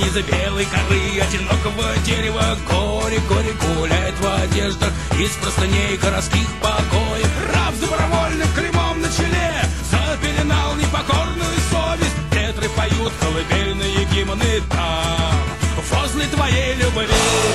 низа белой коры одинокого дерева горе, горе гуляет в одеждах из простыней городских покоев. Раб с добровольным клеймом на челе запеленал непокорную совесть. Ветры поют колыбельные гимны там, возле твоей любви.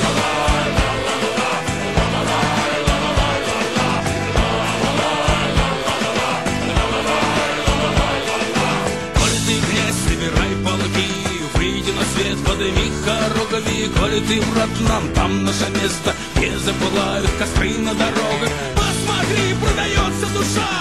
Подыми хоругви, коли ты в родном, там наше место, где запылают костры на дорогах. Посмотри, продается душа